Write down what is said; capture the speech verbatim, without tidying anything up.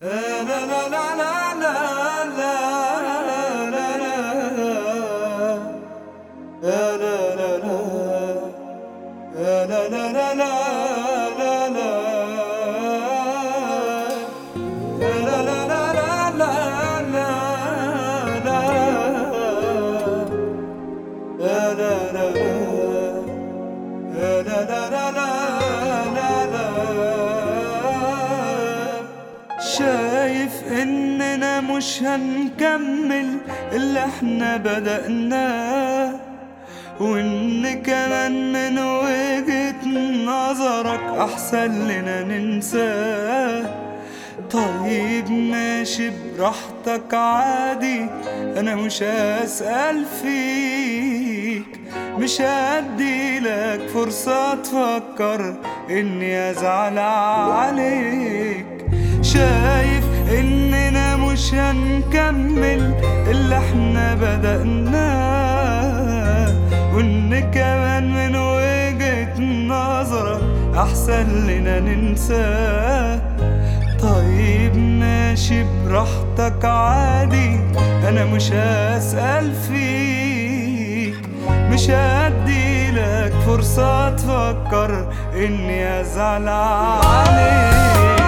شايف اننا مش هنكمل اللي احنا بدأناه، وان كمان من وجهة نظرك احسن لنا ننساه. طيب ماشي براحتك عادي، انا مش هسأل فيك، مش هديلك فرصة تفكر اني ازعل عليك. شايف اننا مش هنكمل اللي احنا بدأناه، وان كمان من وجهة نظرك احسن لنا ننساه. طيب ماشي براحتك عادي، انا مش هسأل فيك، مش هديلك فرصة تفكر اني ازعل عليك.